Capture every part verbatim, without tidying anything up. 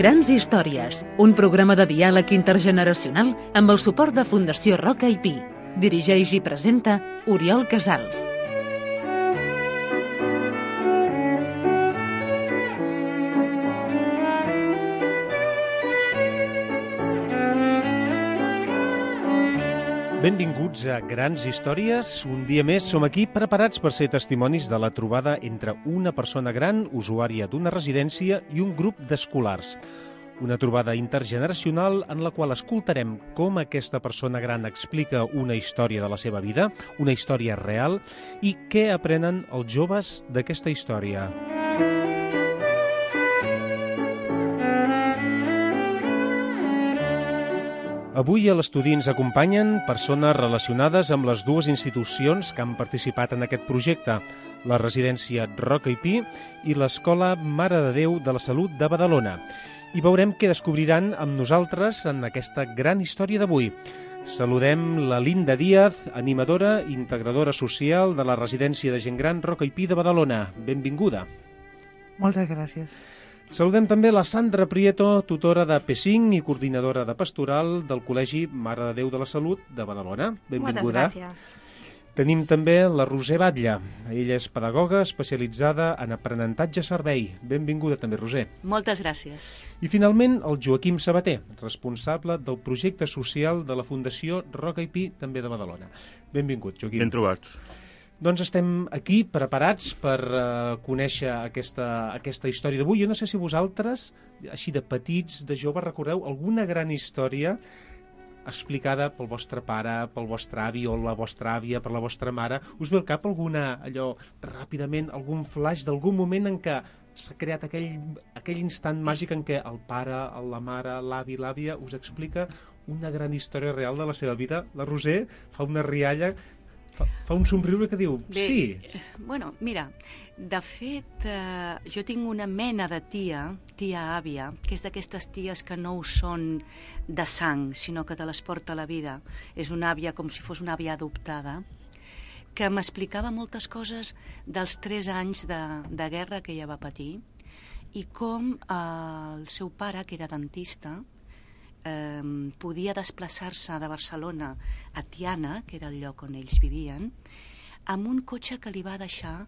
Grans històries, un programa de diàleg intergeneracional amb el suport de Fundació Roca i Pi. Dirigeix i presenta Oriol Casals. Benvinguts a Grans Històries. Un dia més som aquí preparats per ser testimonis de la trobada entre una persona gran, usuària d'una residència, i un grup d'escolars. Una trobada intergeneracional en la qual escoltarem com aquesta persona gran explica una història de la seva vida, una història real, i què aprenen els joves d'aquesta història. Avui a l'estudi ens acompanyen persones relacionades amb les dues institucions que han participat en aquest projecte, la residència Roca i Pi i l'Escola Mare de Déu de la Salut de Badalona. I veurem què descobriran amb nosaltres en aquesta gran història d'avui. Saludem la Linda Díaz, animadora i integradora social de la residència de gent gran Roca i Pi de Badalona. Benvinguda. Moltes gràcies. Saludem també la Sandra Prieto, tutora de P cinc i coordinadora de pastoral del Col·legi Mare de Déu de la Salut de Badalona. Benvinguda. Moltes gràcies. Tenim també la Roser Batlle. Ella és pedagoga especialitzada en aprenentatge servei. Benvinguda també, Roser. Moltes gràcies. I finalment el Joaquim Sabater, responsable del projecte social de la Fundació Roca i Pi, també de Badalona. Benvingut, Joaquim. Ben trobats. Doncs estem aquí preparats per uh, conèixer aquesta, aquesta història d'avui. Jo no sé si vosaltres, així de petits, de joves, recordeu alguna gran història explicada pel vostre pare, pel vostre avi o la vostra àvia, per la vostra mare. Us ve al cap alguna, allò, ràpidament, algun flash d'algun moment en què s'ha creat aquell, aquell instant màgic en què el pare, la mare, l'avi, l'àvia us explica una gran història real de la seva vida? La Roser fa una rialla... Fa, fa un somriure que diu, Bé, sí. Bueno, mira, de fet, eh, jo tinc una mena de tia, tia-àvia, que és d'aquestes ties que no ho són de sang, sinó que te les porta la vida. És una àvia com si fos una àvia adoptada, que m'explicava moltes coses dels tres anys de, de guerra que ella va patir i com eh, el seu pare, que era dentista, Eh, podia desplaçar-se de Barcelona a Tiana, que era el lloc on ells vivien, amb un cotxe que li va deixar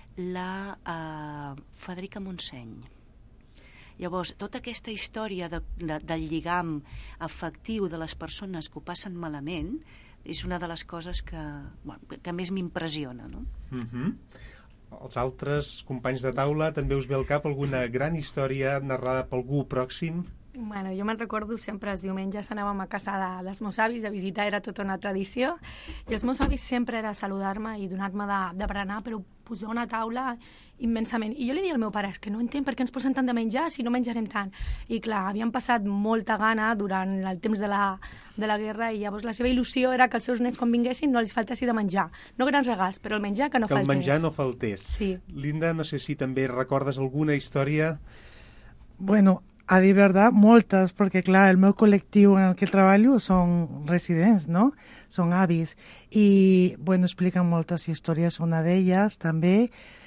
la eh, Federica Montseny. Llavors, tota aquesta història de, de, del lligam afectiu de les persones que ho passen malament és una de les coses que, bueno, que més m'impressiona, no? Uh-huh. Els altres companys de taula també us ve al cap alguna gran història narrada per algú pròxim? Bueno, jo me'n recordo sempre els diumenges anàvem a casa de, dels meus avis, a visitar, era tota una tradició, i els meus avis sempre era saludar-me i donar-me de, de berenar, però posar una taula immensament. I jo li deia al meu pare, és que no entenc per què ens posen tant de menjar si no menjarem tant. I clar, havien passat molta gana durant el temps de la, de la guerra i llavors la seva il·lusió era que els seus nets quan vinguessin no els faltessi de menjar. No grans regals, però el menjar que no que faltés. Que el menjar no faltés. Sí. Linda, no sé si també recordes alguna història? Bueno, a dir veritat, moltes, perquè clar, el meu col·lectiu en el que treballo són residents, no? Són avis. I, bueno, expliquen moltes històries, una d'elles també,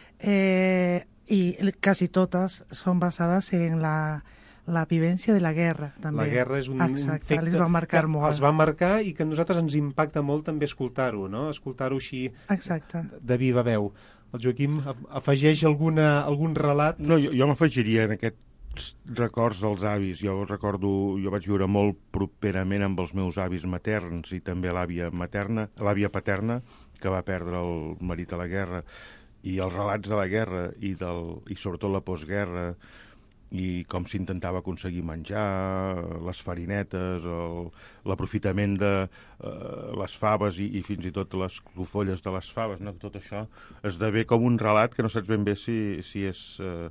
eh, i quasi totes són basades en la, la vivència de la guerra, també. La guerra és un Exacte, infecte els va marcar que molt. Els va marcar i que a nosaltres ens impacta molt també escoltar-ho, no? Escoltar-ho així. Exacte. De viva veu. El Joaquim afegeix alguna, algun relat? No, jo, jo m'afegiria en aquest records dels avis. Jo recordo, jo vaig viure molt properament amb els meus avis materns i també l'àvia materna, l'àvia paterna, que va perdre el marit a la guerra, i els relats de la guerra i, del, i sobretot la postguerra, i com s'intentava aconseguir menjar, les farinetes, el, l'aprofitament de eh, les faves i, i fins i tot les clofolles de les faves, no? Tot això esdevé com un relat que no saps ben bé si, si és... Eh,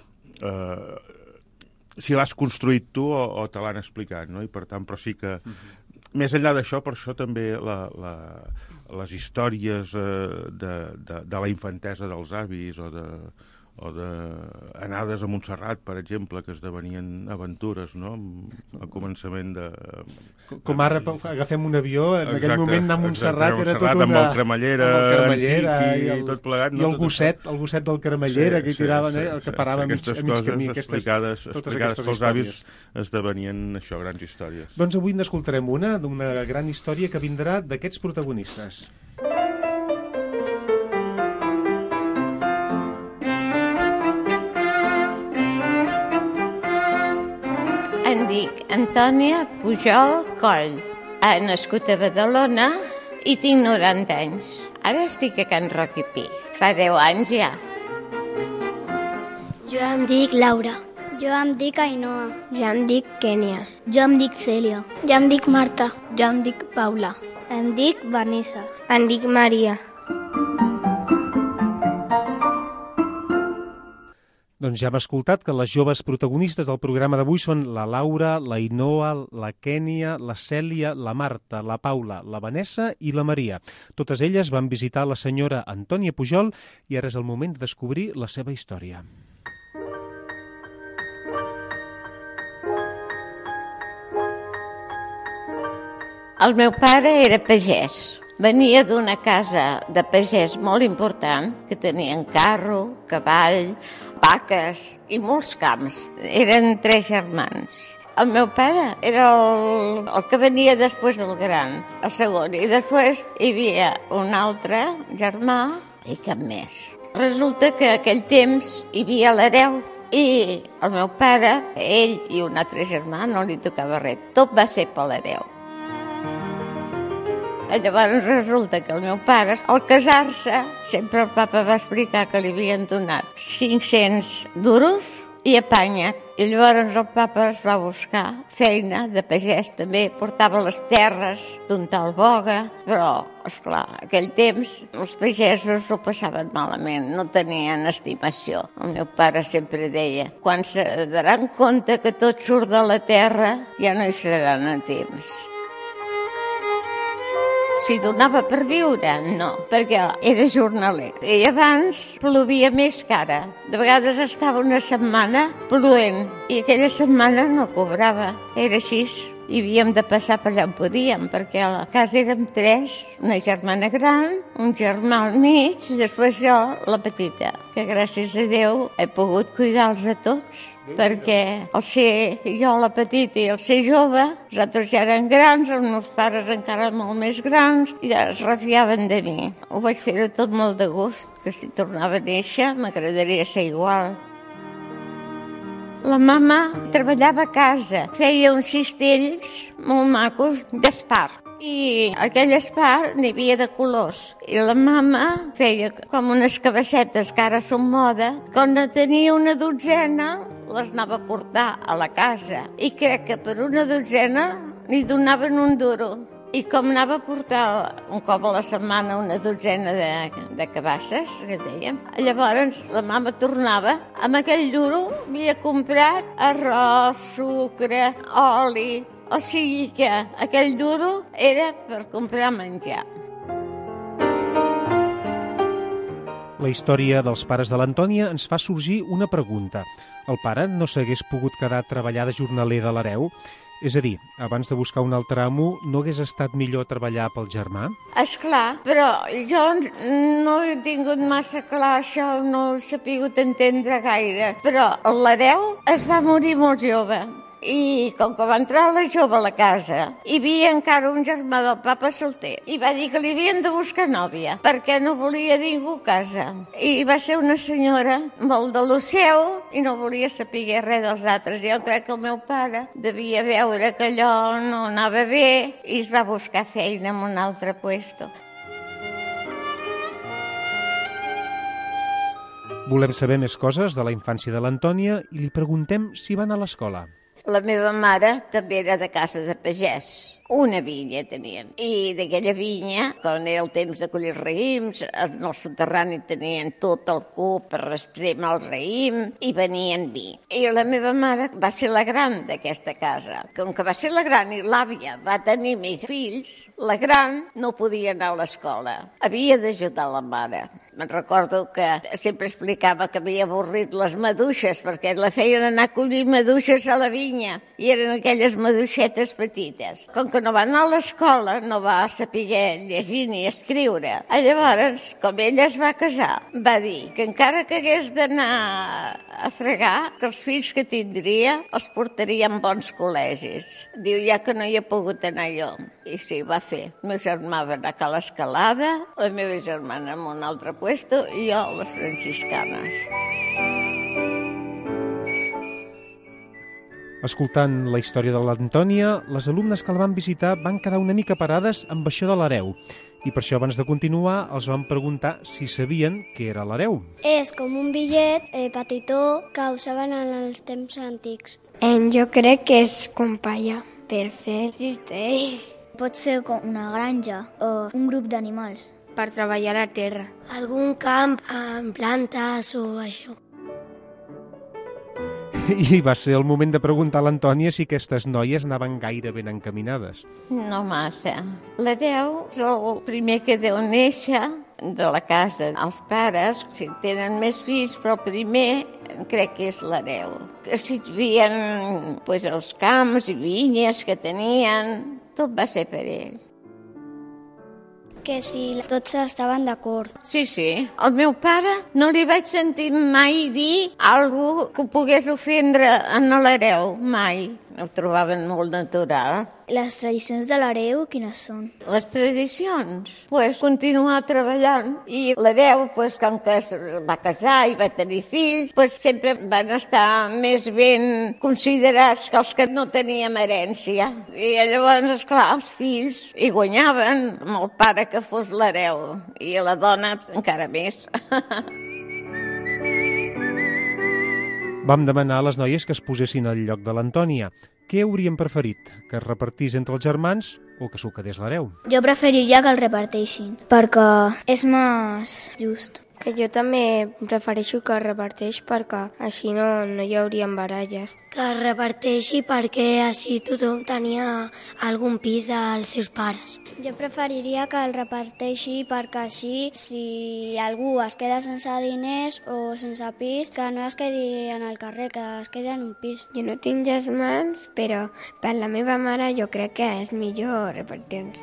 eh, si l'has construït tu o, o te l'han explicat, no? I per tant, però sí que, uh-huh. més enllà d'això, per això també la, la, les històries eh, de, de, de la infantesa dels avis o de, o de anades a Montserrat, per exemple, que esdevenien aventures, no? Al començament de... Com ara agafem un avió, en Exacte, aquell moment anar a Montserrat exacte, era tot una... amb el cremallera, amb el cremallera antic i, i, el, tot plegat. i No? el gosset, el gosset del cremallera, sí, que hi tiraven, sí, eh, el que sí, parava sí, mig, aquestes a mig coses camí. Aquestes, explicades, explicades pels avis esdevenien això, grans històries. Doncs avui n'escoltarem una, d'una gran història que vindrà d'aquests protagonistes. Em dic Antònia Pujol Coll. He nascut a Badalona i tinc noranta anys. Ara estic a Can Roc i Pi. Fa deu anys ja. Jo em dic Laura. Jo em dic Ainhoa. Jo em dic Kènia. Jo em dic Cèlia. Jo em dic Marta. Jo em dic Paula. Em dic Vanessa. Em dic Maria. Doncs ja hem escoltat que les joves protagonistes del programa d'avui són la Laura, la Ainhoa, la Kènia, la Cèlia, la Marta, la Paula, la Vanessa i la Maria. Totes elles van visitar la senyora Antònia Pujol i ara és el moment de descobrir la seva història. El meu pare era pagès. Venia d'una casa de pagès molt important, que tenien carro, cavall, vaques i molts camps. Eren tres germans. El meu pare era el, el que venia després del gran, el segon, i després hi havia un altre germà i cap més. Resulta que aquell temps hi havia l'hereu i el meu pare, ell i un altre germà, no li tocava res. Tot va ser per l'hereu. Llavors resulta que el meu pare, al casar-se, sempre el papa va explicar que li havien donat cinc-cents duros i apanya. I llavors el papa es va buscar feina de pagès, també portava les terres d'un tal Boga, però, esclar, aquell temps els pagesos ho passaven malament, no tenien estimació. El meu pare sempre deia, quan se daran compte que tot surt de la terra, ja no hi seran a temps. Si donava per viure, no, perquè era jornaler. I abans plovia més que ara. De vegades estava una setmana plovent i aquella setmana no cobrava. Era així. I havíem de passar per allà on podíem, perquè a la casa érem tres, una germana gran, un germà al mig i després jo, la petita, que gràcies a Déu he pogut cuidar-los a tots, perquè el ser jo la petita i el ser jove, nosaltres ja eren grans, els meus pares encara molt més grans, i ja es refiaven de mi. Ho vaig fer tot molt de gust, que si tornava a néixer m'agradaria ser igual. La mama treballava a casa, feia uns cistells molt macos d'espart. I aquell espart n'hi havia de colors. I la mama feia com unes cabassetes que ara són moda. Quan ne tenia una dotzena, les anava a portar a la casa. I crec que per una dotzena n'hi donaven un duro. I com anava a portar un cop a la setmana una dotzena de, de cabasses, que dèiem, llavors la mama tornava, amb aquell duro havia comprat arròs, sucre, oli, o sigui que aquell duro era per comprar menjar. La història dels pares de l'Antònia ens fa sorgir una pregunta. El pare no s'hagués pogut quedar a treballar de jornaler de l'hereu? És a dir, abans de buscar un altre amo, no hagués estat millor treballar pel germà? Esclar, però jo no he tingut massa clar això, no he sabut entendre gaire. Però l'hereu es va morir molt jove. I com que va entrar la jove a la casa, hi havia encara un germà del papa solter. I va dir que li havien de buscar nòvia, perquè no volia ningú a casa. I va ser una senyora molt de lo seu i no volia saber res dels altres. Jo crec que el meu pare devia veure que allò no anava bé i es va buscar feina en un altre puesto. Volem saber més coses de la infància de l'Antònia i li preguntem si va anar a l'escola. La meva mare també era de casa de pagès. Una vinya tenien. I d'aquella vinya, quan era el temps de collir raïms, en el soterrani tenien tot el cup per esprémer el raïm i venien vi. I la meva mare va ser la gran d'aquesta casa. Com que va ser la gran i l'àvia va tenir més fills, la gran no podia anar a l'escola. Havia d'ajudar la mare. Me'n recordo que sempre explicava que havia avorrit les maduixes, perquè la feien anar a collir maduixes a la vinya, i eren aquelles maduixetes petites. Com que no va anar a l'escola, no va saber llegir ni escriure. Llavors, com ella es va casar, va dir que encara que hagués d'anar a fregar, que els fills que tindria els portaria en bons col·legis. Diu, ja que no hi he pogut anar jo. I sí, va fer. El meu germà va anar a l'Escalada, la meva germana en un altre puesto i jo a les franciscanes. Escoltant la història de l'Antònia, les alumnes que la van visitar van quedar una mica parades amb això de l'hereu. I per això, abans de continuar, els van preguntar si sabien què era l'hereu. És com un bitllet eh, petitó que usaven en els temps antics. En jo crec que és com palla per fer cistells. Pot ser com una granja o un grup d'animals. Per treballar la terra. Algun camp amb plantes o això. I va ser el moment de preguntar a l'Antònia si aquestes noies anaven gaire ben encaminades. No massa. L'hereu és el primer que deu néixer de la casa. Els pares, si tenen més fills, però el primer crec que és l'hereu. Que si hi havia pues, els camps i vinyes que tenien, tot va ser per ell. Que si tots estaven d'acord. Sí, sí. El meu pare no li vaig sentir mai dir alguna cosa que ho pogués ofendre en l'hereu, mai. Ho trobaven molt natural. Les tradicions de l'hereu, quines són? Les tradicions? Pues continuar treballant. I l'hereu, pues, com que es va casar i va tenir fills, pues, sempre van estar més ben considerats que els que no teníem herència. I llavors, esclar, els fills hi guanyaven amb el pare que fos l'hereu. I la dona encara més. Vam demanar a les noies que es posessin al lloc de l'Antònia. Què haurien preferit? Que es repartís entre els germans o que s'ho quedés l'hereu? Jo preferiria que el reparteixin, perquè és més just. Que jo també prefereixo que es reparteix perquè així no, no hi hauria baralles. Que es reparteixi perquè així tothom tenia algun pis dels seus pares. Jo preferiria que el reparteixi perquè així, si algú es queda sense diners o sense pis, que no es quedi en el carrer, que es quedi en un pis. Jo no tinc germans, però per la meva mare jo crec que és millor repartir-nos.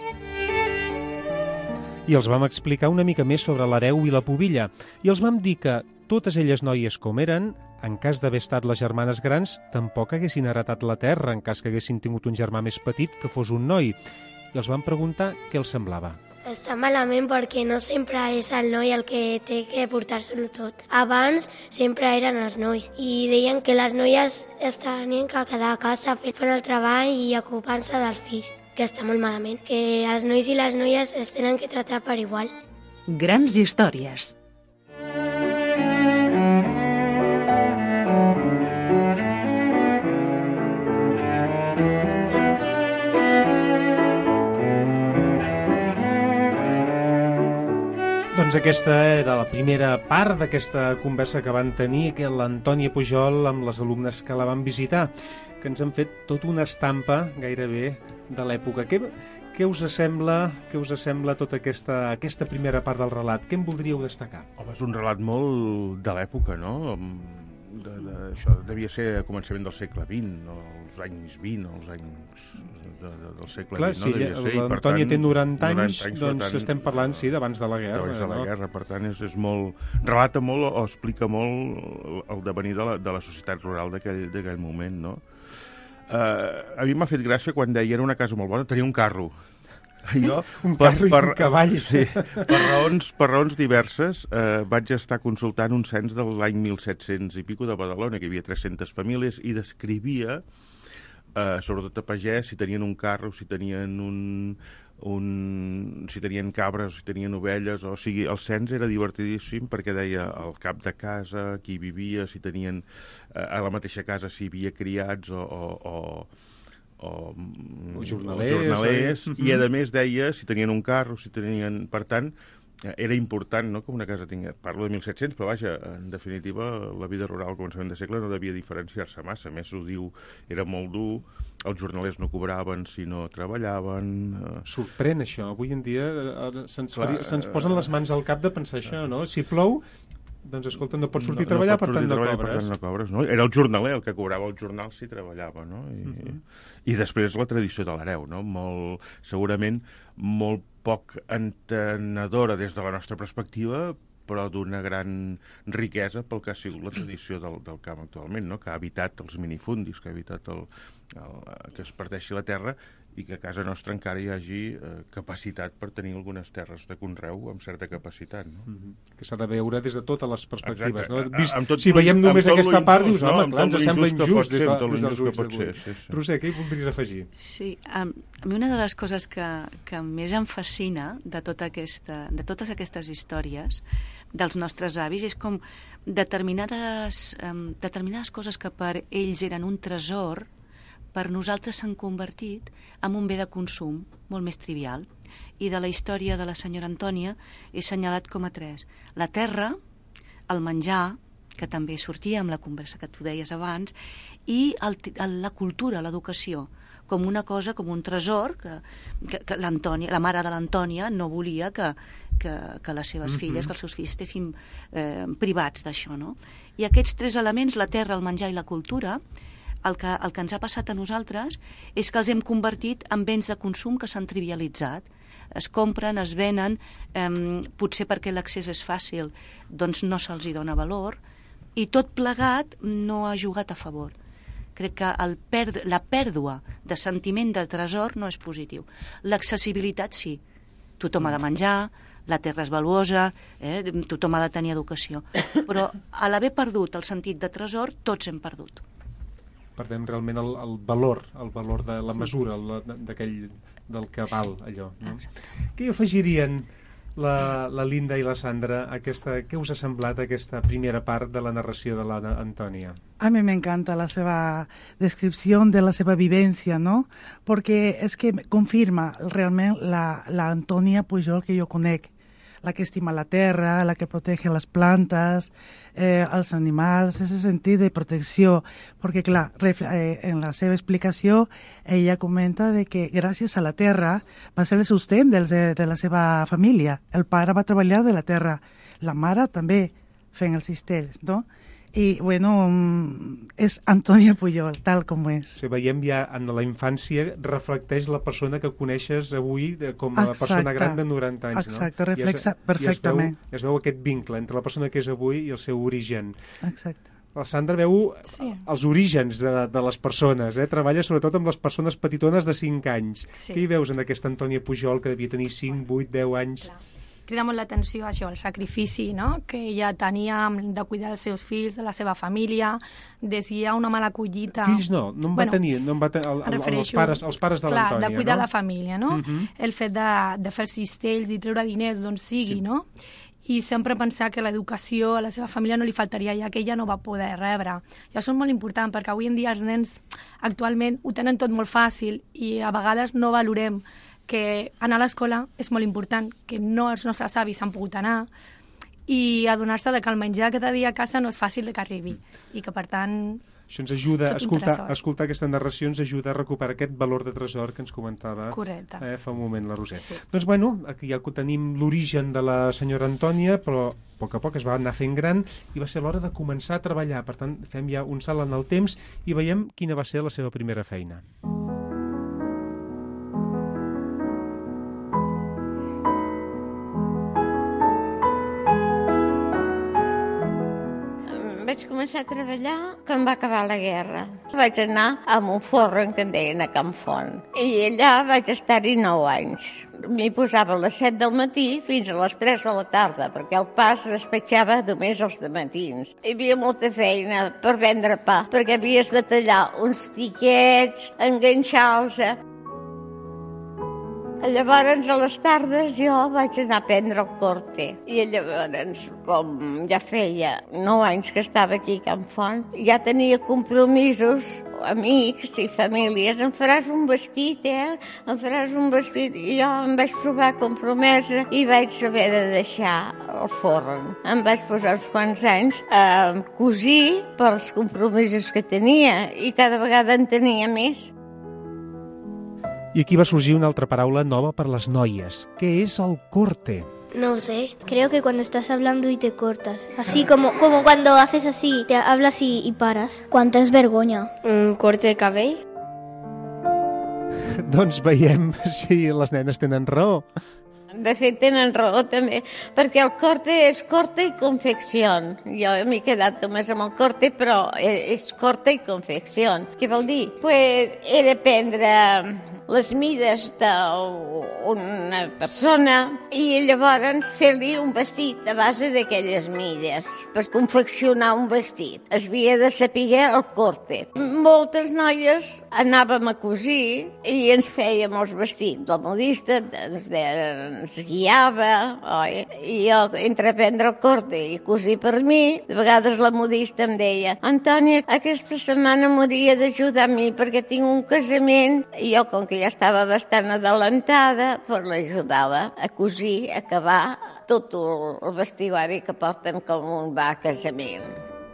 I els vam explicar una mica més sobre l'hereu i la pubilla. I els vam dir que totes elles noies com eren, en cas d'haver estat les germanes grans, tampoc haguessin heretat la terra, en cas que haguessin tingut un germà més petit que fos un noi. I els vam preguntar què els semblava. Està malament perquè no sempre és el noi el que té que portar-se-ho tot. Abans sempre eren els nois i deien que les noies es tenien que quedar a casa fent el treball i ocupant-se dels fills. Que està molt malament, que els nois i les noies es tenen que tractar per igual. Grans històries. Doncs aquesta era la primera part d'aquesta conversa que van tenir que l'Antònia Pujol amb les alumnes que la van visitar, que ens han fet tota una estampa gairebé de l'època. Què, què us sembla, què us sembla tota aquesta, aquesta primera part del relat? Què en voldríeu destacar? Home, és un relat molt de l'època, no? De, de, això devia ser a començament del segle vint, no? Els anys vint, els anys de, de, del segle Clar, vint, no? Clar, Devia si l'Antònia té noranta anys, noranta anys doncs tant, estem parlant, sí, d'abans de la guerra. D'abans de la no? guerra, per tant, és, és molt... relata molt o explica molt el devenir de la, de la societat rural d'aquell moment, no? Uh, a mi m'ha fet gràcia quan deia era una casa molt bona, tenia un carro. Jo, un carro per, per, i un cavall. Sí, per, raons, per raons diverses eh, vaig estar consultant un cens de l'any mil set-cents i pico de Badalona, que hi havia tres-centes famílies, i descrivia, eh, sobretot a pagès, si tenien un carro, si tenien un... Un, si tenien cabres, si tenien ovelles, o sigui, el cens era divertidíssim perquè deia el cap de casa, qui vivia, si tenien eh, a la mateixa casa si hi havia criats o, o, o, o jornalers, o jornalers i a més deia si tenien un carro, si tenien... Per tant, era important, no?, que una casa tingués... Parlo de mil set-cents, però vaja, en definitiva, la vida rural al començament de segle no devia diferenciar-se massa. A més, ho diu, era molt dur, els jornalers no cobraven si no treballaven... Eh... Sorprèn, això. Avui en dia eh, se'ns se posen les mans al cap de pensar això, no? Si plou, doncs, escolta, no pots sortir no, a treballar, no per, tant no cobres. per tant no cobres. No? Era el jornaler el que cobrava el jornal si treballava, no? I, uh -huh. i després la tradició de l'hereu, no? Molt, segurament molt poc entenedora des de la nostra perspectiva, però d'una gran riquesa pel que ha sigut la tradició del, del camp actualment, no? Que ha evitat els minifundis, que ha evitat el, el, que es parteixi la terra i que a casa nostra encara hi hagi eh, capacitat per tenir algunes terres de conreu amb certa capacitat, no? Mm-hmm. Que s'ha de veure des de totes les perspectives, Exacte. no? Vist, tot, si veiem només aquesta part, dius, home, no? clar, ens sembla injust des, de, des dels ulls d'avui. sí, sí. Roser, què hi voldries afegir? Sí, a mi una de les coses que, que més em fascina de, tota aquesta, de totes aquestes històries dels nostres avis és com determinades, um, determinades coses que per ells eren un tresor, per nosaltres s'han convertit en un bé de consum molt més trivial. I de la història de la senyora Antònia he assenyalat com a tres. La terra, el menjar, que també sortia amb la conversa que tu deies abans, i el, el, la cultura, l'educació, com una cosa, com un tresor que, que, que l'Antònia, la mare de l'Antònia no volia que, que, que les seves mm-hmm. filles, que els seus fills estessin eh, privats d'això, no? I aquests tres elements, la terra, el menjar i la cultura, el que, el que ens ha passat a nosaltres és que els hem convertit en béns de consum que s'han trivialitzat. Es compren, es venen, eh, potser perquè l'accés és fàcil, doncs no se'ls hi dona valor, i tot plegat no ha jugat a favor. Crec que el perd la pèrdua de sentiment de tresor no és positiu. L'accessibilitat sí. Tothom ha de menjar, la terra és valuosa, eh, tothom ha de tenir educació. Però a l'haver perdut el sentit de tresor, tots hem perdut. Perdem realment el, el valor, el valor de la mesura d'aquell del que val allò. No? Què hi afegirien la, la Linda i la Sandra a aquesta, què us ha semblat aquesta primera part de la narració de l'Antònia? A mí me encanta la seva descripción de la seva vivencia, ¿no? Porque es que confirma realment la, la Antònia Pujol que jo conec, la que estima la terra, la que protege les plantes, eh, els animals, ese sentit de protecció. Perquè, clar, eh, en la seva explicació, ella comenta de que gràcies a la terra va ser el sostén de, de la seva família. El pare va treballar de la terra, la mare també fent els cistells, no? I, bueno, és Antònia Pujol, tal com és. Si veiem ja en la infància, reflecteix la persona que coneixes avui com a exacte, persona gran de noranta anys, exacte, no? reflexa I es, perfectament. I es, veu, es veu aquest vincle entre la persona que és avui i el seu origen. Exacte. La Sandra veu sí. els orígens de, de les persones, eh? Treballa sobretot amb les persones petitones de cinc anys. Sí. Què hi veus en aquesta Antònia Pujol que devia tenir cinc, vuit, deu anys? Clar. Crida molt l'atenció això, el sacrifici, no?, que ella tenia de cuidar els seus fills, de la seva família, de si hi ha una mala collita... Fills no, no en va bueno, tenir, no en va tenir el, el, els, pares, els pares de l'Antònia, no? Clar, de cuidar no? la família, no? Uh -huh. El fet de, de fer cistells i treure diners d'on sigui, sí. no? I sempre pensar que l'educació a la seva família no li faltaria, ja que ella no va poder rebre. I això és molt important, perquè avui en dia els nens actualment ho tenen tot molt fàcil i a vegades no valorem que anar a l'escola és molt important, que no els nostres avis han pogut anar, i adonar-se que el menjar cada dia a casa no és fàcil de que arribi, i que per tant... Això ens ajuda, a escoltar, escoltar aquesta narració ens ajuda a recuperar aquest valor de tresor que ens comentava eh, fa un moment la Roser. Sí. Doncs bueno, aquí ja tenim l'origen de la senyora Antònia, però a poc a poc es va anar fent gran i va ser l'hora de començar a treballar. Per tant, fem ja un salt en el temps i veiem quina va ser la seva primera feina. Vaig començar a treballar quan va acabar la guerra. Vaig anar a un forn que en deien a Can Font. I allà vaig estar-hi nou anys. M'hi posava a les set del matí fins a les tres de la tarda, perquè el pa es despatxava només els dematins. Hi havia molta feina per vendre pa, perquè havies de tallar uns tiquets, enganxar-los. Llavors, a les tardes, jo vaig anar a prendre el corte. I llavors, com ja feia nou anys que estava aquí a Can Font, ja tenia compromisos amics i famílies, em faràs un vestit, eh? Em faràs un vestit. I jo em vaig trobar compromesa i vaig haver de deixar el forn. Em vaig posar uns quants anys a cosir pels compromisos que tenia i cada vegada en tenia més. I aquí va sorgir una altra paraula nova per les noies. Què és el corte? No sé, creo que cuando estás hablando y te cortas. Así como, como cuando haces así, te hablas y, y paras. Cuando es vergonya. Un corte de cabell. Doncs veiem si les nenes tenen raó. De fet, tenen raó també, perquè el corte és corte i confecció. Jo m'he quedat només amb el corte, però és corte i confecció. Què vol dir? Pues era prendre les mides d'una persona i llavors fer-li un vestit a base d'aquelles mides. Per confeccionar un vestit es havia de saber el corte. Moltes noies anàvem a cosir i ens fèiem els vestits. El modista ens deia ens guiava, oi? I jo, entre prendre el corte i cosir per mi, de vegades la modista em deia Antònia, aquesta setmana m'hauria d'ajudar a mi perquè tinc un casament, i jo, com que ja estava bastant adelantada, doncs l'ajudava a cosir, a acabar tot el vestuari que porten com un va a casament.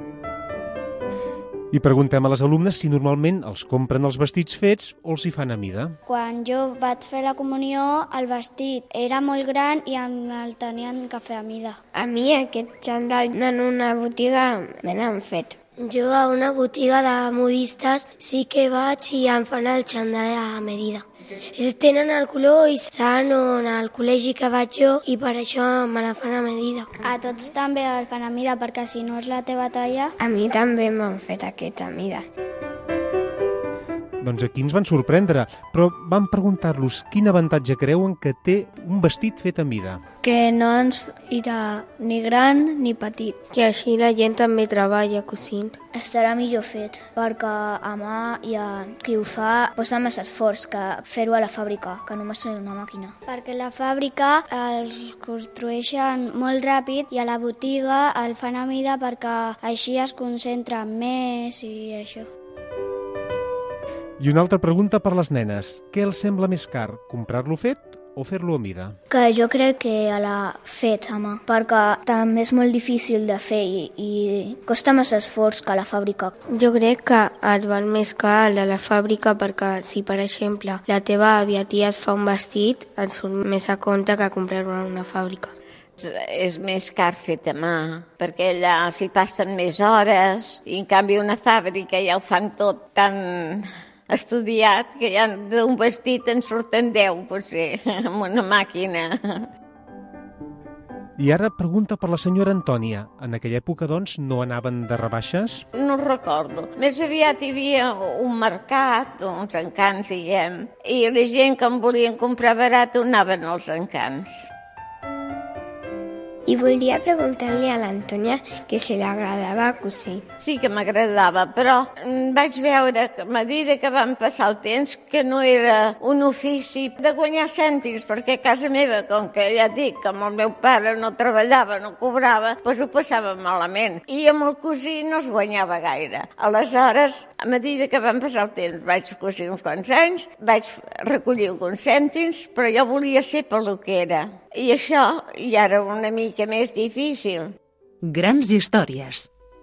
I preguntem a les alumnes si normalment els compren els vestits fets o els hi fan a mida. Quan jo vaig fer la comunió, el vestit era molt gran i el tenien que fer a mida. A mi aquest xandall en una botiga me l'han fet. Jo a una botiga de modistes sí que vaig i em fan el xandall a medida. Ells tenen el color i saben on al col·legi que vaig jo i per això me la fan a medida. A tots també el fan a mida perquè si no és la teva talla... A mi també m'han fet aquesta mida. Doncs aquí ens van sorprendre, però vam preguntar-los quin avantatge creuen que té un vestit fet a mida. Que no ens irà ni gran ni petit. Que així la gent també treballa cosint. Estarà millor fet, perquè a mà hi ha qui ho fa posa més esforç que fer-ho a la fàbrica, que només és una màquina. Perquè la fàbrica els construeixen molt ràpid i a la botiga el fan a mida perquè així es concentren més i això. I una altra pregunta per les nenes. Què els sembla més car, comprar-lo fet o fer-lo a mida? Que jo crec que a la fet a mà, perquè també és molt difícil de fer i, i costa més esforç que a la fàbrica. Jo crec que et val més car a la fàbrica perquè si, per exemple, la teva àvia tia et fa un vestit, et surt més a compte que comprar-ho a una fàbrica. És més car fet a mà, perquè allà s'hi passen més hores i en canvi una fàbrica ja ho fan tot tan estudiat que ja d'un vestit en surten deu, potser, amb una màquina. I ara pregunta per la senyora Antònia. En aquella època, doncs, no anaven de rebaixes? No recordo. Més aviat hi havia un mercat, uns encants, diguem, i la gent que en volien comprar barat anaven als encants. I volia preguntar-li a l'Antònia que si li agradava cosir. Sí que m'agradava, però vaig veure que a mesura que van passar el temps que no era un ofici de guanyar cèntims, perquè a casa meva, com que ja dic que amb el meu pare no treballava, no cobrava, doncs ho passava malament. I amb el cosir no es guanyava gaire. Aleshores, a mesura que van passar el temps, vaig cosir uns quants anys, vaig recollir alguns cèntims, però jo volia ser peluquera. I això ja era una mica més difícil. Grans històries.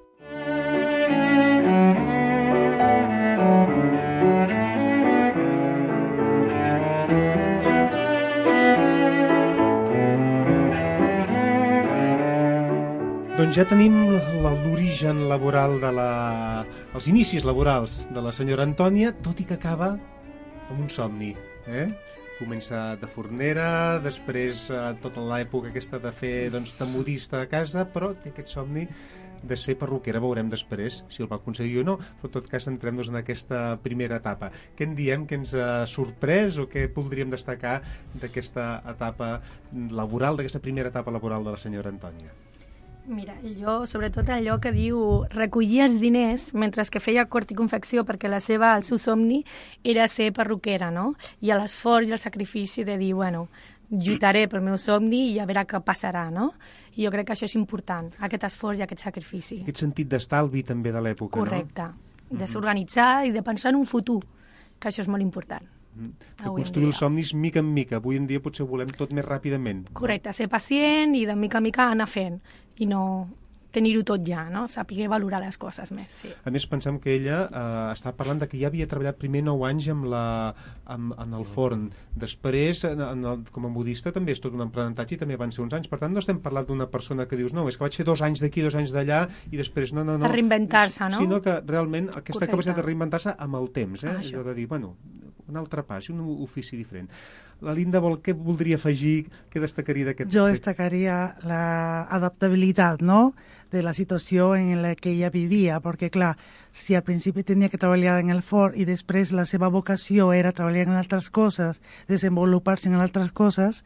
Doncs ja tenim l'origen laboral de la... els inicis laborals de la senyora Antònia, tot i que acaba amb un somni, eh? Comença de fornera, després eh, tota l'època aquesta de fer doncs, de modista a casa, però té aquest somni de ser perruquera. Veurem després si el va aconseguir o no, però en tot cas centrem-nos en aquesta primera etapa. Què en diem, què ens ha sorprès o què voldríem destacar d'aquesta etapa laboral, d'aquesta primera etapa laboral de la senyora Antònia? Mira, jo, sobretot allò que diu recollir els diners mentre que feia cort i confecció, perquè la seva, el seu somni era ser perruquera, no? I l'esforç i el sacrifici de dir, bueno, lluitaré pel meu somni i a veure què passarà, no? I jo crec que això és important, aquest esforç i aquest sacrifici. Aquest sentit d'estalvi també de l'època, correcte, no? de s'organitzar i de pensar en un futur, que això és molt important. De construir els somnis mica en mica. Avui en dia potser volem tot més ràpidament. Correcte, ser pacient i de mica en mica anar fent i no tenir-ho tot ja, no? Saber valorar les coses més, sí. A més, pensem que ella eh, estava parlant de que ja havia treballat primer nou anys amb la, amb, en el forn. Després, en, en el, com a modista, també és tot un aprenentatge i també van ser uns anys. Per tant, no estem parlant d'una persona que dius no, és que vaig fer dos anys d'aquí, dos anys d'allà i després no, no, no. A reinventar-se, no? Sinó que realment aquesta Correcte. capacitat de reinventar-se amb el temps, eh? Ah, Allò de dir, bueno, un altre pas, un ofici diferent. La Linda, vol, què voldria afegir, què destacaria d'aquest? Yo destacaría la adaptabilidad, ¿no?, de la situación en la que ella vivia, perquè, clar, si al principi tenia que treballar en el forn i després la seva vocació era treballar en altres coses, desenvolupar-se en altres coses,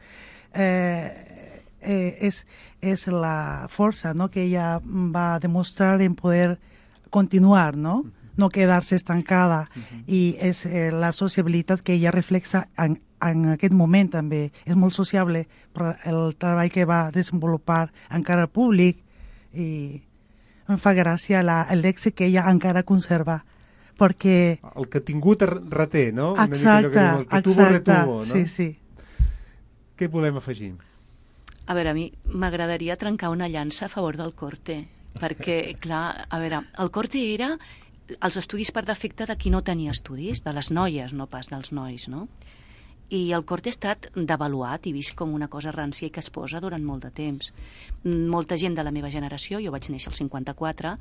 eh, eh, és, és la força, no?, que ella va demostrar en poder continuar, no?, no quedar-se estancada, uh-huh. I és eh, la sociabilitat que ella reflexa en, en aquest moment també. És molt sociable per el treball que va desenvolupar encara al públic i em fa gràcia l'èxit que ella encara conserva, perquè... El que ha tingut reté, no? Exacte, que que tuvo, exacte, retuvo, no? sí, sí. Què volem afegir? A veure, a mi m'agradaria trencar una llança a favor del Corte, perquè, clar, a veure, el Corte era els estudis per defecte de qui no tenia estudis, de les noies, no pas dels nois, no? I el Corte ha estat devaluat i vist com una cosa rància i que es posa durant molt de temps. Molta gent de la meva generació, jo vaig néixer al cinquanta-quatre,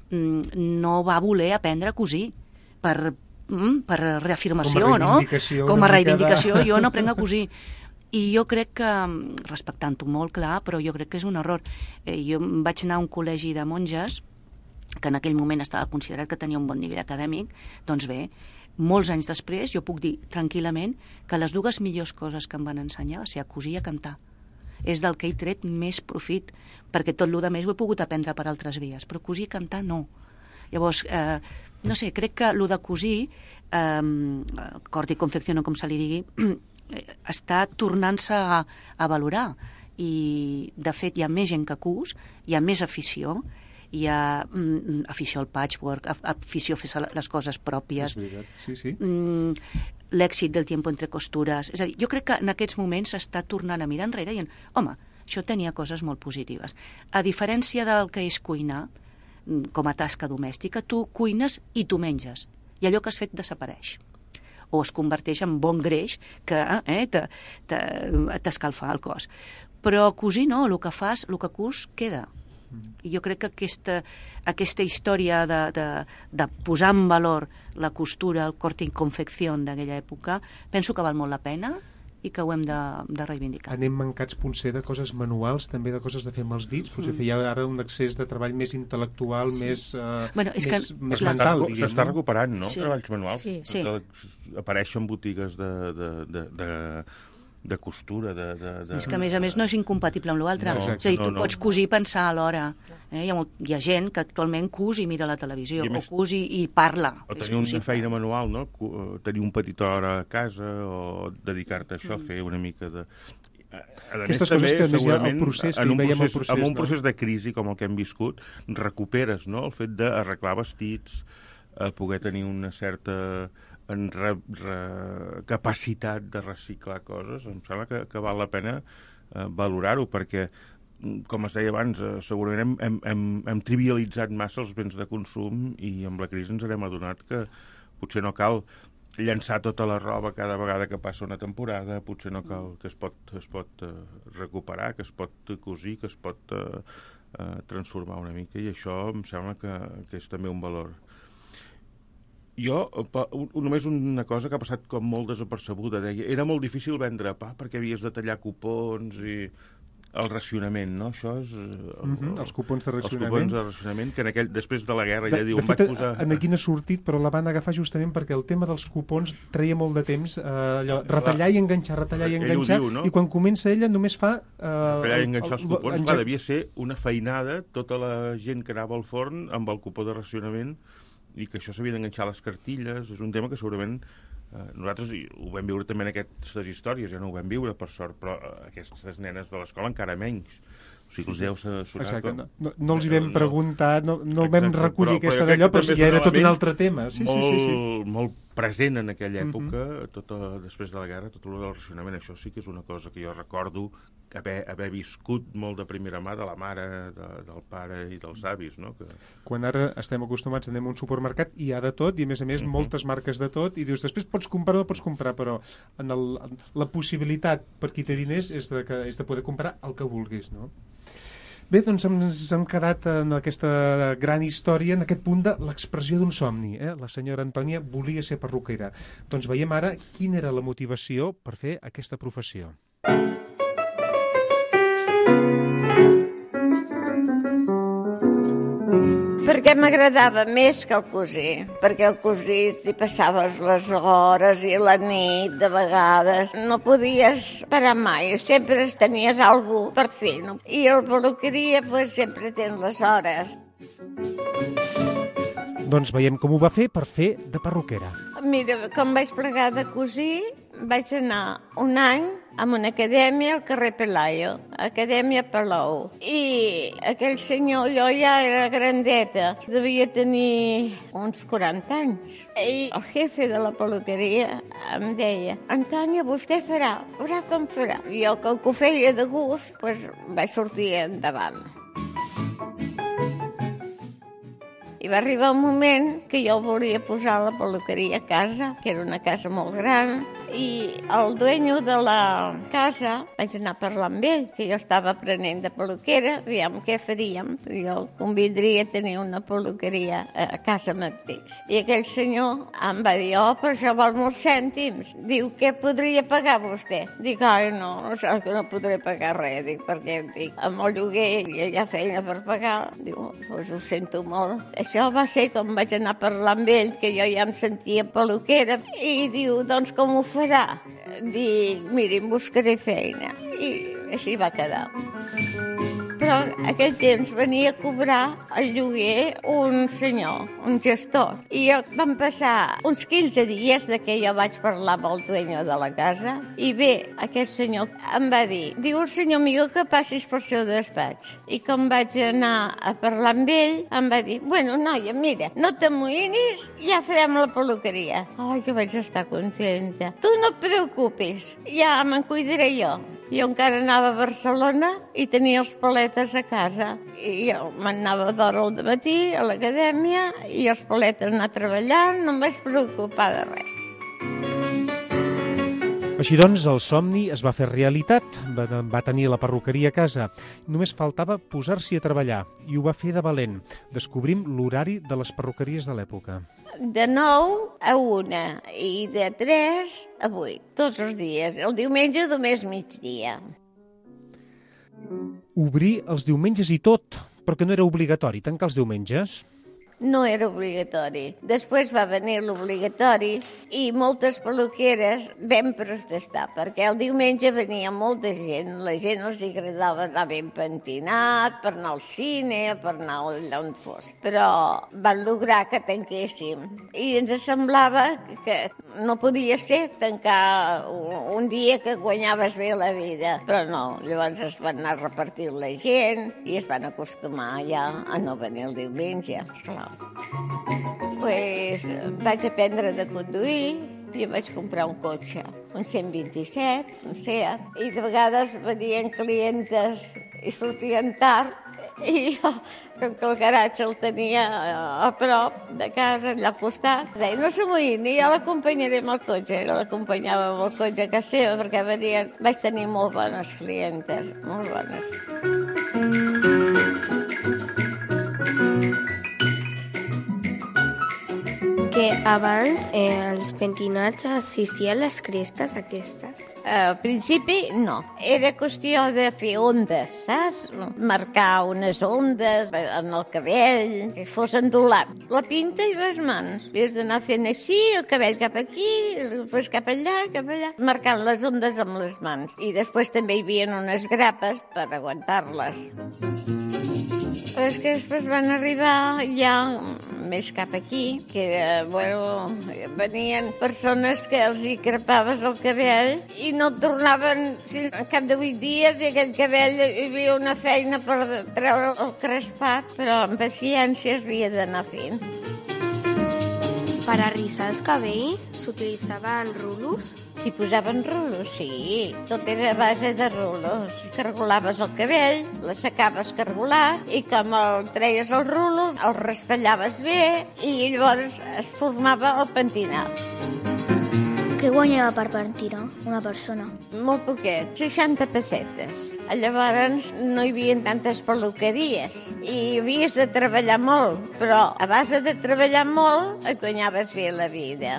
no va voler aprendre a cosir per, per reafirmació, no? Com a reivindicació, jo no aprenc a cosir. I jo crec que, respectant-ho molt clar, però jo crec que és un error. Eh, jo vaig anar a un col·legi de monges que en aquell moment estava considerat que tenia un bon nivell acadèmic, doncs bé, molts anys després jo puc dir tranquil·lament que les dues millors coses que em van ensenyar va ser a cosir i a cantar. És del que he tret més profit, perquè tot el que més ho he pogut aprendre per altres vies, però cosir i cantar no. Llavors, eh, no sé, crec que el de cosir, eh, corte i confecció, com se li digui, està tornant-se a, a valorar. I, de fet, hi ha més gent que cus, hi ha més afició, hi ha mm, afició al patchwork, afició a fer les coses pròpies, sí, sí. Mm, l'èxit del tiempo entre costures. És a dir, jo crec que en aquests moments s'està tornant a mirar enrere i en, home, això tenia coses molt positives. A diferència del que és cuinar, com a tasca domèstica, tu cuines i tu menges, i allò que has fet desapareix. O es converteix en bon greix que eh, t'escalfa el cos. Però cosir no, el que fas, el que cus, queda. I jo crec que aquesta, aquesta història de, de, de posar en valor la costura, el corte i confecció d'aquella època, penso que val molt la pena i que ho hem de, de reivindicar. Anem mancats potser de coses manuals, també de coses de fer amb els dits, potser mm. feia ara un excés de treball més intel·lectual, sí. més, uh, bueno, és més, que, més clar, mental, diguem. S'està recuperant, no?, sí. treballs manuals. Sí, sí. Apareixen botigues de... de, de, de de costura, de, de, de... És que, a més a més, no és incompatible amb l'altre. No, és a dir, tu no, no. pots cosir i pensar alhora. Eh? Hi, ha molt, hi ha gent que actualment cus i mira la televisió, o cus i, i parla. O tenir una feina manual, no? Tenir un petit hora a casa, o dedicar-te a això, mm. fer una mica de... Aquestes coses que més hi ha el procés, que hi veiem el procés. En un no? procés de crisi com el que hem viscut, recuperes, no?, el fet d'arreglar vestits, eh, poder tenir una certa... en re, re, capacitat de reciclar coses, em sembla que, que val la pena eh, valorar-ho, perquè, com es deia abans, eh, segurament hem, hem, hem, hem trivialitzat massa els béns de consum i amb la crisi ens hem adonat que potser no cal llançar tota la roba cada vegada que passa una temporada, potser no cal, que es pot, es pot eh, recuperar, que es pot cosir, que es pot eh, eh, transformar una mica, i això em sembla que, que és també un valor. Jo, només una cosa que ha passat com molt desapercebuda, deia, era molt difícil vendre pa perquè havies de tallar cupons i el racionament, no? Això és... El, mm-hmm, els cupons de racionament. Els cupons de racionament, que en aquell, després de la guerra de, ja diu, de em fet, vaig posar... En aquí no ha sortit, però la van agafar justament perquè el tema dels cupons treia molt de temps, eh, allò, retallar i enganxar, retallar i enganxar, diu, no? I quan comença ella només fa... Eh, retallar i enganxar els cupons, enganxar... clar, devia ser una feinada, tota la gent que anava al forn amb el cupó de racionament, i que això s'havia d'enganxar les cartilles, és un tema que segurament Uh, nosaltres ho vam viure també en aquestes històries, ja no ho vam viure, per sort, però uh, aquestes nenes de l'escola encara menys. O sigui, els deu sonar... Exacte, no, no, no els hi vam preguntar, no, no Exacte, vam recollir però, aquesta però d'allò, però també ja és era tot un element altre tema. Sí, molt, sí, sí, sí. molt present en aquella època, uh-huh. tot, després de la guerra, tot el del racionament. Això sí que és una cosa que jo recordo haver, haver viscut molt de primera mà de la mare, de, del pare i dels avis, no? Que... Quan ara estem acostumats a anar a un supermercat hi ha de tot, i a més a més uh-huh. moltes marques de tot, i dius, després pots comprar o no pots comprar, però en el, la possibilitat per qui té diners és de, que, és de poder comprar el que vulguis, no? Bé, doncs ens hem quedat en aquesta gran història, en aquest punt de l'expressió d'un somni. Eh? La senyora Antònia volia ser perruquera. Doncs veiem ara quina era la motivació per fer aquesta professió. Perquè m'agradava més que el cosí, perquè el cosí t'hi passaves les hores i la nit, de vegades. No podies parar mai, sempre tenies algú per fer, no? I el peluqueria, pues, sempre tens les hores. Doncs veiem com ho va fer per fer de perruquera. Mira, com vaig plegar de cosir, vaig anar un any a una acadèmia al carrer Pelayo, Acadèmia Palou. I aquell senyor, jo ja era grandeta, devia tenir uns quaranta anys. I el jefe de la peluqueria em deia, Antònia, vostè farà, veurà com farà. I jo, com que ho feia de gust, pues, vaig sortir endavant. I va arribar un moment que jo volia posar la peluqueria a casa, que era una casa molt gran, i el dueño de la casa vaig anar a parlar amb ell, que jo estava aprenent de peluquera, aviam què faríem. Jo convindria tenir una peluqueria a casa mateix. I aquell senyor em va dir, oh, però això val molts cèntims. Diu, què podria pagar vostè? Dic, ai, no, no sé que no podré pagar res, dic, perquè dic, amb el lloguer hi ha feina per pagar. Diu, doncs ho sento molt. Això va ser com vaig anar a parlar amb ell, que jo ja em sentia peluquera, i diu, doncs com ho farà? Dic, miri, em buscaré feina. I així va quedar. Però aquell temps venia a cobrar el lloguer un senyor, un gestor. I jo van passar uns quinze dies de que jo vaig parlar amb el dueño de la casa. I bé, aquest senyor em va dir, diu el senyor amigo que passis pel seu despatx. I com vaig anar a parlar amb ell, em va dir, bueno, noia, mira, no t'amoïnis, ja farem la peluqueria. Ai, que vaig estar contenta. Tu no et preocupis, ja me'n cuidaré jo. Jo encara anava a Barcelona i tenia els paletes a casa. I jo m'anava d'hora al matí a l'acadèmia i els paletes anar treballant, no em vaig preocupar de res. Així doncs, el somni es va fer realitat, va, va tenir la perruqueria a casa. Només faltava posar-s'hi a treballar, i ho va fer de valent. Descobrim l'horari de les perruqueries de l'època. De nou a una i de tres a vuit, tots els dies. El diumenge només migdia. Obrir els diumenges i tot, perquè no era obligatori tancar els diumenges. No era obligatori. Després va venir l'obligatori i moltes peluqueres vam protestar, perquè el diumenge venia molta gent. La gent els agradava anar ben pentinat, per anar al cine, per anar allà on fos. Però van lograr que tanquéssim. I ens semblava que no podia ser tancar un dia que guanyaves bé la vida. Però no, llavors es van anar repartint la gent i es van acostumar ja a no venir el diumenge, esclar. Pues, vaig aprendre de conduir i em vaig comprar un cotxe, un cent vint-i-set, un Seat, i de vegades venien clientes i sortien tard i jo, com que el garatge el tenia a prop de casa, allà al costat, deia, no s'amoïni, jo l'acompanyaré amb el cotxe. Jo l'acompanyava amb el cotxe a casa seva perquè venien, vaig tenir molt bones clientes, molt bones. Que abans eh, els pentinats assistien les crestes aquestes. Al principi no, era qüestió de fer ondes, saps? Marcar unes ondes en el cabell, que fos ondulat. La pinta i les mans. Havies d'anar fent així, el cabell cap aquí, després cap allà, cap allà, marcant les ondes amb les mans. I després també hi havia unes grapes per aguantar-les. Però és que després van arribar ja més cap aquí, que bueno, però venien persones que els hi crepaves el cabell i no tornaven fins al cap de vuit dies i aquell cabell hi havia una feina per treure el crespat, però amb paciència es havia d'anar fent. Per arrissar els cabells s'utilitzaven rulos? S'hi posaven rulos, sí. Tot era a base de rulos. Cargolaves el cabell, l'assecaves cargolat i com el treies el rulo, el raspallaves bé i llavors es formava el pentinat. Què guanyava per pentinar una persona? Molt poquet, seixanta pessetes. Llavors no hi havia tantes peluqueries i havies de treballar molt, però a base de treballar molt et guanyaves bé la vida.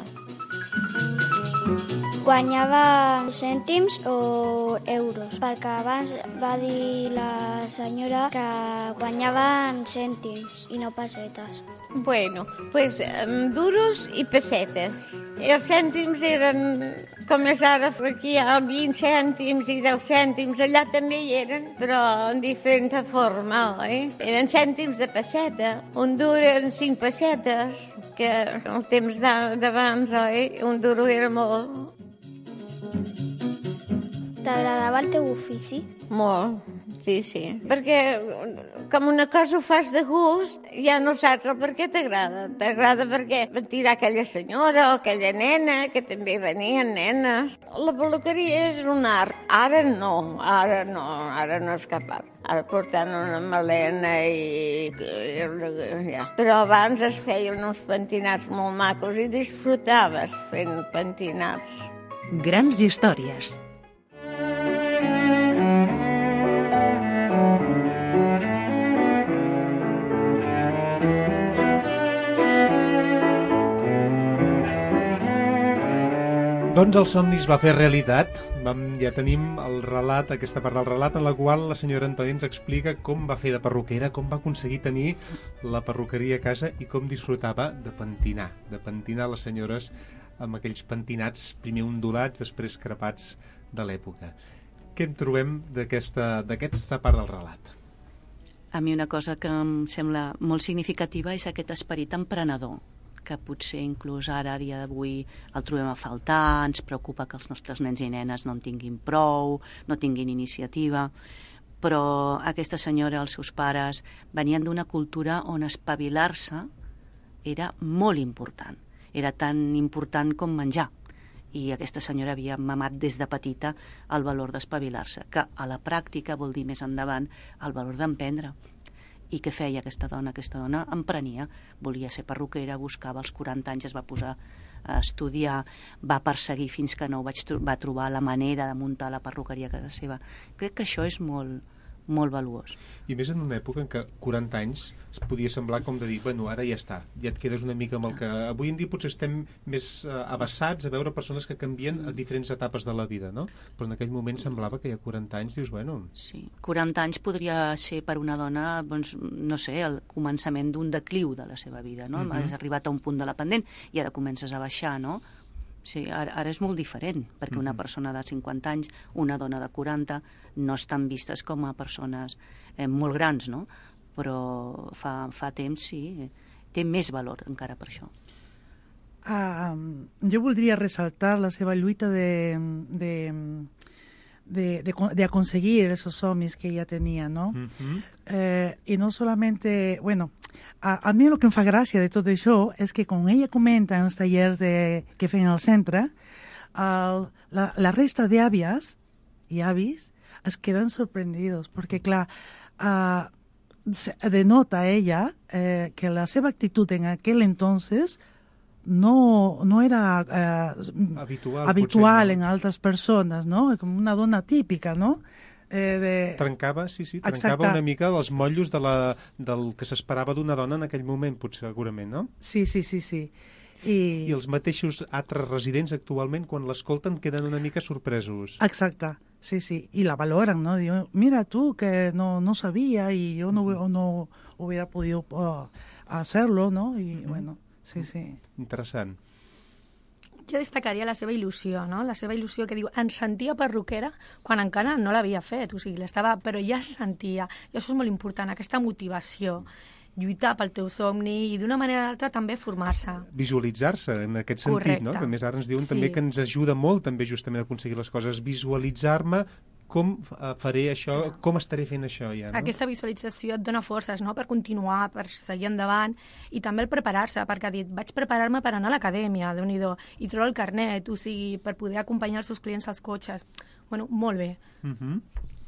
Guanyava cèntims o euros? Perquè abans va dir la senyora que guanyaven cèntims i no pessetes. Bueno, pues um, duros i pessetes. I els cèntims eren, com és ara, aquí hi ha vint cèntims i deu cèntims, allà també hi eren, però en diferent forma, oi? Eren cèntims de pesseta, un dur eren cinc pessetes, que el temps d'abans, oi? Un duro era molt. T'agradava el teu ofici? Molt, sí, sí. Perquè com una cosa ho fas de gust, ja no saps el per què t'agrada. T'agrada perquè va tirar aquella senyora o aquella nena, que també venien nenes. La peluqueria és un art. Ara no, ara no, ara no és cap art. Ara portant una melena i... ja. Però abans es feien uns pentinats molt macos i disfrutaves fent pentinats. Grans històries. Doncs el somni es va fer realitat. Vam, ja tenim el relat, aquesta part del relat, en la qual la senyora Antoni ens explica com va fer de perruquera, com va aconseguir tenir la perruqueria a casa i com disfrutava de pentinar, de pentinar les senyores amb aquells pentinats, primer ondulats, després crepats de l'època. Què en trobem d'aquesta d'aquesta part del relat? A mi una cosa que em sembla molt significativa és aquest esperit emprenedor, que potser inclús ara, a dia d'avui, el trobem a faltar, ens preocupa que els nostres nens i nenes no en tinguin prou, no tinguin iniciativa, però aquesta senyora, els seus pares, venien d'una cultura on espavilar-se era molt important, era tan important com menjar, i aquesta senyora havia mamat des de petita el valor d'espavilar-se, que a la pràctica vol dir més endavant el valor d'emprendre. I què feia aquesta dona? Aquesta dona emprenia, volia ser perruquera, buscava als quaranta anys, es va posar a estudiar, va perseguir fins que no vaig tro- va trobar la manera de muntar la perruqueria a casa seva. Crec que això és molt, molt valuós. I més en una època en què quaranta anys es podia semblar com de dir, bueno, ara ja està, ja et quedes una mica amb el que... Avui en dia potser estem més uh, avessats a veure persones que canvien a diferents etapes de la vida, no? Però en aquell moment semblava que ja quaranta anys dius, bueno... Sí, quaranta anys podria ser per una dona, doncs, no sé, el començament d'un decliu de la seva vida, no? Uh-huh. Has arribat a un punt de la pendent i ara comences a baixar, no? Sí, ara, ara és molt diferent, perquè una persona de cinquanta anys, una dona de quaranta, no estan vistes com a persones eh, molt grans, no? Però fa, fa temps, sí, té més valor encara per això. Uh, jo voldria ressaltar la seva lluita de, de, de, de, de aconseguir esos somnis que ella tenia, ¿no? Uh-huh. Eh, y no solamente, bueno, a, a mi el que em fa gràcia de tot això és que quan ella comenta en els tallers de, que feien al centre, el, la, la resta d'àvies i avis es queden sorprendidos, perquè clar, uh, denota ella eh, que la seva actitud en aquel entonces no, no era eh, habitual, habitual potser, en altres persones, no? Com una dona típica, no? Eh, de... Trencava, sí, sí, trencava Exacte. Una mica els motllos de la, del que s'esperava d'una dona en aquell moment, potser, segurament, no? Sí, sí, sí, sí. I... I els mateixos altres residents actualment, quan l'escolten, queden una mica sorpresos. Exacte, sí, sí. I la valoren, ¿no? Digo, mira tú, que no, no sabía y yo no, no hubiera podido uh, hacerlo, ¿no? Y uh-huh. bueno, sí, sí. Interessant. Jo destacaria la seva il·lusió, no? La seva il·lusió que diu, em sentia perruquera quan encara no l'havia fet, o sigui, l'estava, però ja es sentia, i això és molt important, aquesta motivació. lluitar pel teu somni i d'una manera o l'altra també formar-se. Visualitzar-se en aquest sentit, Correcte. no? Que a més ara ens diuen Sí. també que ens ajuda molt també justament a aconseguir les coses, visualitzar-me com eh, faré això, com estaré fent això ja, no? Aquesta visualització et dona forces, no?, per continuar, per seguir endavant, i també el preparar-se, perquè ha dit, vaig preparar-me per anar a l'acadèmia, Déu-n'hi-do, i treure el carnet, o sigui, per poder acompanyar els seus clients als cotxes. Bueno, molt bé. Uh-huh.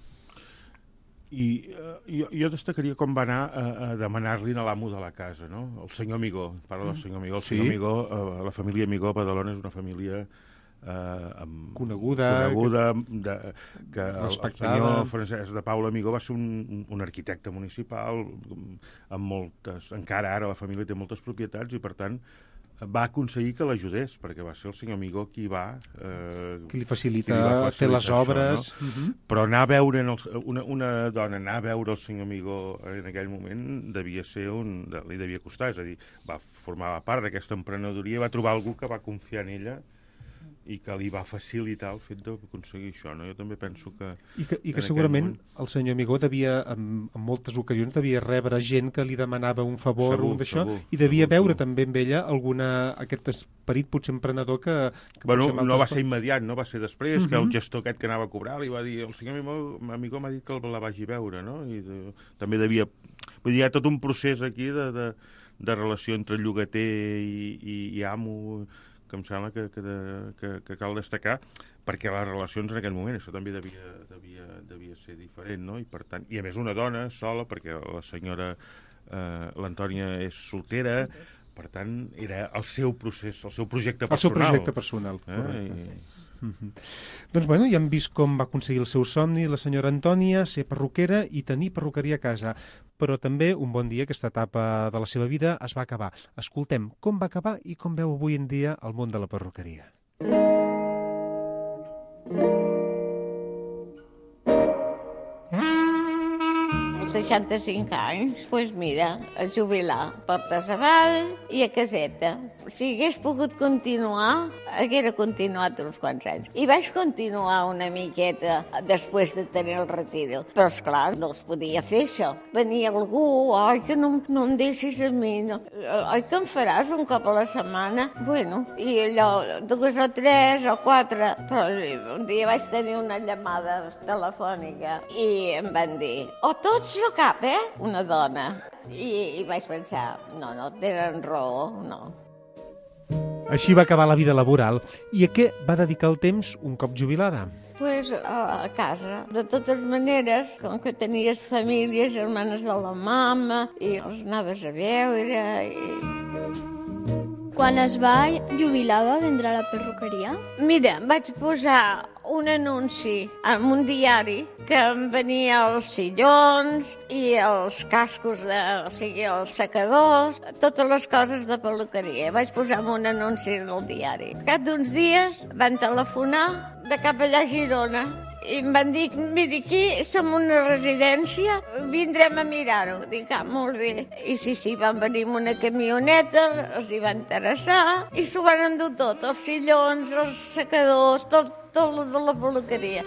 I uh, jo, jo destacaria com va anar a, a demanar-li a l'amo de la casa, no? El senyor Amigó, parla del senyor Amigó. El Sí. senyor Amigó, uh, la família Amigó a Badalona és una família uh, amb, Coneguda, coneguda de, que el, el respectada. senyor Francesc de Paula Amigó va ser un, un arquitecte municipal amb moltes, encara ara la família té moltes propietats i per tant va aconseguir que l'ajudés, perquè va ser el senyor Amigó qui va... Eh, Qui li facilita, qui li va fer les facilitar obres. Això, no? Uh-huh. Però anar a veure en el, una, una dona anar a veure el senyor Amigó en aquell moment devia ser un... li devia costar, és a dir, va formar part d'aquesta emprenedoria, va trobar algú que va confiar en ella i que li va facilitar el fet d'aconseguir això, no? Jo també penso que... I que, i en que aquell segurament moment- el senyor Amigó devia, en, en moltes ocasions, devia rebre gent que li demanava un favor Segur, o un d'això, segur, i devia segur, veure segur. també amb ella alguna, aquest esperit potser emprenedor que... que Bueno, potser amb no va altres ser immediat, no va ser després, uh -huh. que Mhm. el gestor aquest que anava a cobrar li va dir, el senyor Amigó, Amigó m'ha dit que la vagi a veure, no? I de, també devia... Vull dir, hi ha tot un procés aquí de, de, de relació entre llogater i, i, i amo que em sembla que, que, de, que, que cal destacar, perquè les relacions en aquell moment, això també devia, devia, devia ser diferent, no? I per tant, i a més una dona sola, perquè la senyora, eh, l'Antònia és soltera, per tant, era el seu procés, el seu projecte El seu personal. projecte personal, Eh? correcte, I... sí. Uh-huh. Doncs bueno, ja hem vist com va aconseguir el seu somni la senyora Antònia, ser perruquera i tenir perruqueria a casa, però també un bon dia aquesta etapa de la seva vida es va acabar. Escoltem com va acabar i com veu avui en dia el món de la perruqueria. seixanta-cinc anys, doncs pues mira, a jubilar, portes avall i a caseta. Si hagués pogut continuar, haguera continuat uns quants anys. I vaig continuar una miqueta després de tenir el retiro. Però, esclar, no es podia fer això. Venia algú, ai, que no, no em deixis a mi, no. Ai, que em faràs un cop a la setmana? Bueno, i allò, dues o tres o quatre, però un dia vaig tenir una llamada telefònica i em van dir, o tots o cap, eh? Una dona. I, i vaig pensar, no, no, tenen raó, no. Així va acabar la vida laboral. I a què va dedicar el temps un cop jubilada? Pues a, a casa. De totes maneres, com que tenies famílies, germanes de la mama, i els anaves a veure, i... Quan es va jubilar va vendre la perruqueria? Mira, vaig posar un anunci en un diari que em venia els sillons i els cascos, de, o sigui, els secadors, totes les coses de peluqueria. Vaig posar un anunci en el diari. Al cap d'uns dies van telefonar de cap allà a Girona i em van dir, miri, aquí som una residència, vindrem a mirar-ho. Dic, ah, molt bé. I sí, sí, van venir amb una camioneta, els hi va interessar, i s'ho van endur tot, els sillons, els secadors, tot, tot de la peluqueria.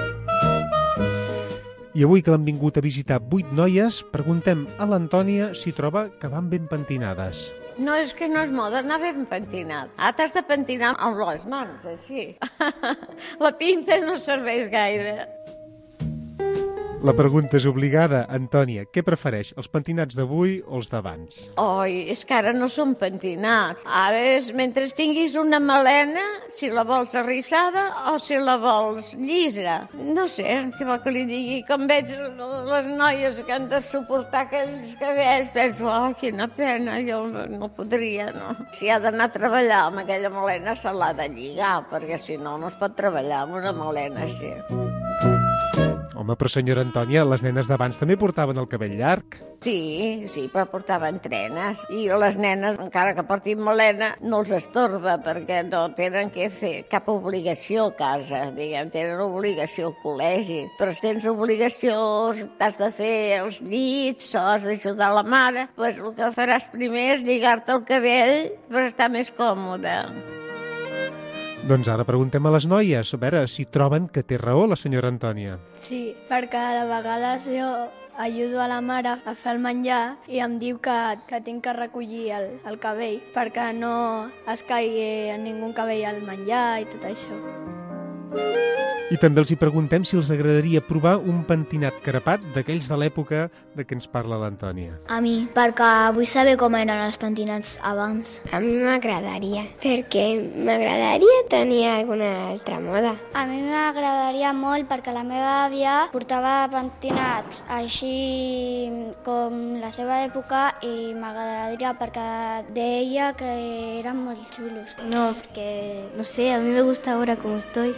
I avui que l'han vingut a visitar vuit noies, preguntem a l'Antònia si troba que van ben pentinades. No, és que no és moda anar ben pentinat. Ah, t'has de pentinar amb les mans, així. La pinta no serveix gaire. La pregunta és obligada. Antònia, què prefereix, els pentinats d'avui o els d'abans? Oi, és que ara no són pentinats. Ara és mentre tinguis una melena, si la vols arrissada o si la vols llisa. No sé, què vol que li digui? Com veig les noies que han de suportar aquells cabells, penso, oh, quina pena, jo no podria, no. Si ha d'anar a treballar amb aquella melena, se l'ha de lligar, perquè si no, no es pot treballar amb una melena així. Home, però senyora Antònia, les nenes d'abans també portaven el cabell llarg. Sí, sí, però portaven trenes. I les nenes, encara que portin melena, no els estorba, perquè no tenen que fer cap obligació a casa, diguem, tenen obligació al col·legi. Però si tens obligació, t'has de fer els llits o has d'ajudar la mare, doncs el que faràs primer és lligar-te el cabell per estar més còmode. Doncs ara preguntem a les noies, a veure si troben que té raó la senyora Antònia. Sí, perquè a vegades jo ajudo a la mare a fer el menjar i em diu que, que tinc que recollir el, el cabell perquè no es caigui en ningú cabell al menjar i tot això. I també els hi preguntem si els agradaria provar un pentinat crepat d'aquells de l'època de què ens parla l'Antònia. A mi, perquè vull saber com eren els pentinats abans. A mi m'agradaria, perquè m'agradaria tenir alguna altra moda. A mi m'agradaria molt perquè la meva àvia portava pentinats així com la seva època i m'agradaria perquè deia que eren molt xulos. No, perquè, no sé, a mi me gusta ahora como estoy.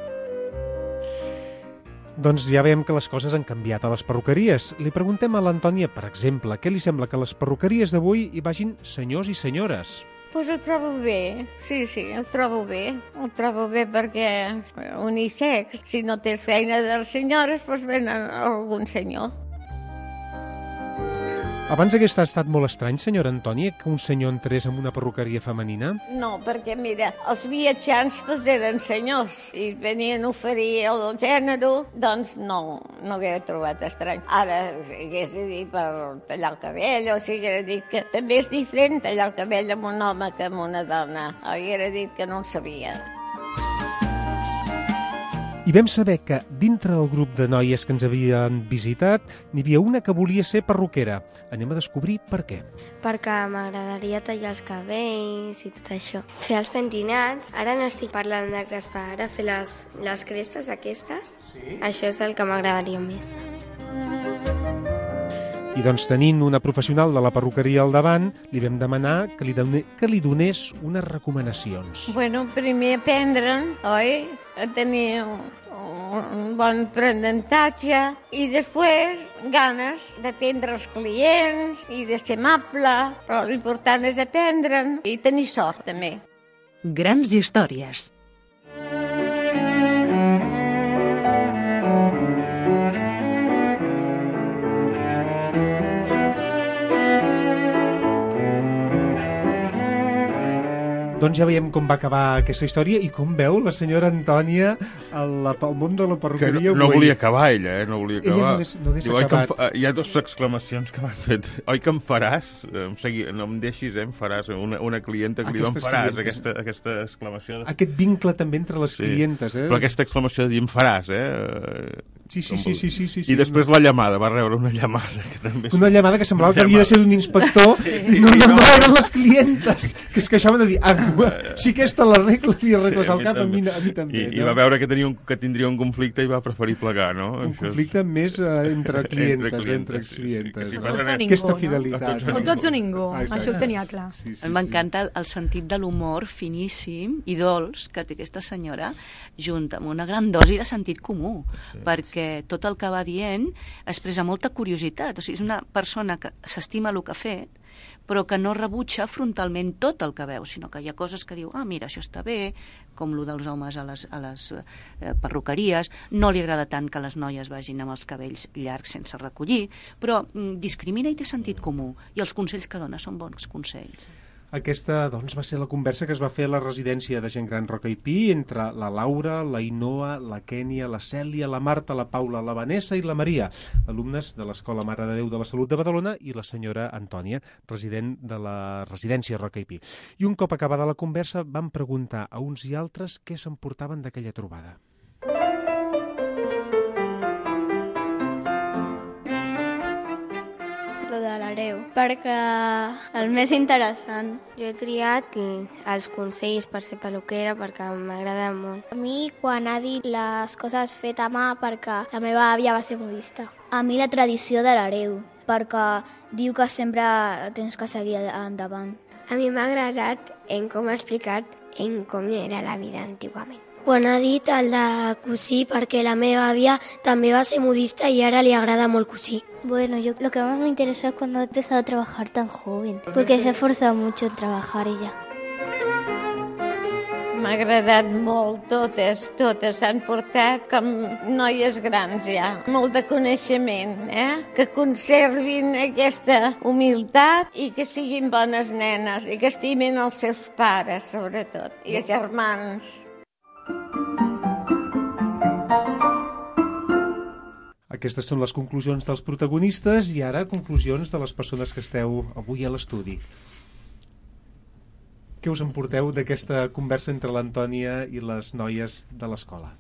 Doncs ja veiem que les coses han canviat a les perruqueries. Li preguntem a l'Antònia, per exemple, què li sembla que a les perruqueries d'avui hi vagin senyors i senyores? Pues ho trobo bé, sí, sí, ho trobo bé. Ho trobo bé perquè unisex, si no tens feina de les senyores, doncs venen algun senyor. Abans hagués estat molt estrany, senyora Antònia, que un senyor entrés en una perruqueria femenina? No, perquè, mira, els viatjants tots eren senyors i venien a oferir el gènere, doncs no, no hagués trobat estrany. Ara, si hagués dit per tallar el cabell, o si hagués dit que també és diferent tallar el cabell amb un home que amb una dona. Hagués dit que no en sabia. I vam saber que dintre del grup de noies que ens havien visitat n'hi havia una que volia ser perruquera. Anem a descobrir per què. Perquè m'agradaria tallar els cabells i tot això. Fer els pentinats. Ara no estic parlant de crespar, ara fer les, les crestes aquestes. Sí? Això és el que m'agradaria més. I doncs tenint una professional de la perruqueria al davant, li vam demanar que li, done, que li donés unes recomanacions. Bueno, primer aprendre, oi? A tenir un, un bon aprenentatge i després ganes d'atendre els clients i de ser amable, però l'important és aprendre i tenir sort també. Grans històries. Doncs ja veiem com va acabar aquesta història i com veu la senyora Antònia el, el món de la perruqueria. No, no volia acabar, ella, eh? No volia acabar. Ella no hagués, no hagués Diu, acabat. Fa... Hi ha dues exclamacions que m'han fet. Oi que em faràs? Em segui... No em deixis, eh? Em faràs. Una, una clienta que li diu, em faràs, aquesta, aquesta exclamació. De... Aquest vincle també entre les sí. clientes, eh? Però aquesta exclamació de dir, em faràs, eh? Sí, sí, sí, sí, sí, sí, sí. I després la llamada, va rebre una llamada. Que també... Una llamada que semblava que havia de ser d'un inspector sí. i no, no, no eren les clientes que es queixaven de dir, ah, si aquesta l'arregla i arregles sí, al cap, a mi, a mi també. I, no? I va veure que, tenia un, que tindria un conflicte i va preferir plegar, no? Un Això conflicte és... més uh, entre clientes, entre, entre clientes. Sí, sí, sí. No? Aquesta fidelitat. No tots o ningú, ah, això ho tenia clar. Sí, sí, m'encanta el, el sentit de l'humor finíssim i dolç que té aquesta senyora, junt amb una gran dosi de sentit comú, sí, perquè tot el que va dient expressa molta curiositat. O sigui, és una persona que s'estima el que ha fet, però que no rebutja frontalment tot el que veu, sinó que hi ha coses que diu, ah, mira, això està bé, com lo dels homes a les, a les eh, perruqueries, no li agrada tant que les noies vagin amb els cabells llargs sense recollir, però mm, discrimina i té sentit comú, i els consells que dona són bons consells. Aquesta doncs, va ser la conversa que es va fer a la residència de gent gran Roca i Pi entre la Laura, la Inoa, la Kènia, la Cèlia, la Marta, la Paula, la Vanessa i la Maria, alumnes de l'Escola Mare de Déu de la Salut de Badalona, i la senyora Antònia, resident de la residència Roca i Pi. I un cop acabada la conversa vam preguntar a uns i altres què s'emportaven d'aquella trobada. Perquè el més interessant. Jo he triat els consells per ser peluquera perquè m'agrada molt. A mi quan ha dit les coses fetes a mà perquè la meva àvia va ser modista. A mi la tradició de l'hereu, perquè diu que sempre tens que seguir endavant. A mi m'ha agradat en com ha explicat en com era la vida antigament. Quan ha dit el de cosir, perquè la meva àvia també va ser modista y ara li agrada molt cosir. Bueno, yo lo que más me interesó es cuando ha empezado a trabajar tan joven, porque se esforza mucho en trabajar ella. M'ha agradat molt, totes, totes s'han portat com noies grans ja, molt de coneixement, eh? Que conservin aquesta humilitat i que siguin bones nenes i que estimin els seus pares, sobretot, i els germans. Aquestes són les conclusions dels protagonistes i ara conclusions de les persones que esteu avui a l'estudi. Què us emporteu d'aquesta conversa entre l'Antònia i les noies de l'escola?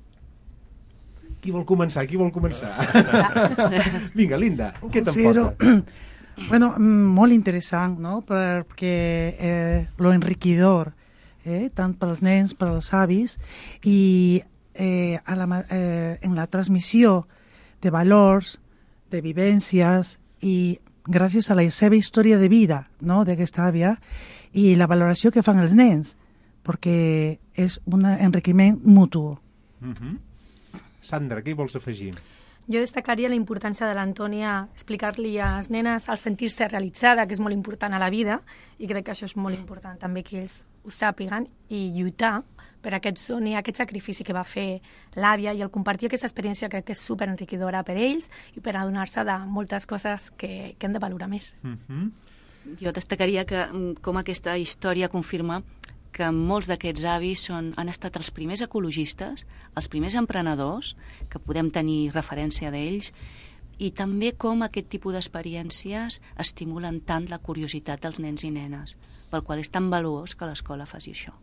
Qui vol començar? Qui vol començar? Vinga, Linda, què t'emporta? Bueno, molt interessant, no? Perquè eh, lo enriquidor, eh? tant pels nens, pels avis, i eh, a la, eh, en la transmissió de valors, de vivències, i gràcies a la seva història de vida, no?, d'aquesta àvia, i la valoració que fan els nens, perquè és un enriquiment mutu. Mm-hmm. Sandra, què hi vols afegir? Jo destacaria la importància de l'Antònia explicar-li a les nenes el sentir-se realitzada, que és molt important a la vida, i crec que això és molt important també que ells ho sàpiguen, i lluitar per aquest son i aquest sacrifici que va fer l'àvia, i el compartir aquesta experiència crec que és superenriquidora per ells i per adonar-se de moltes coses que, que hem de valorar més. Mm-hmm. Jo destacaria que com aquesta història confirma que molts d'aquests avis són, han estat els primers ecologistes, els primers emprenedors, que podem tenir referència d'ells, i també com aquest tipus d'experiències estimulen tant la curiositat dels nens i nenes, pel qual és tan valuós que l'escola faci això.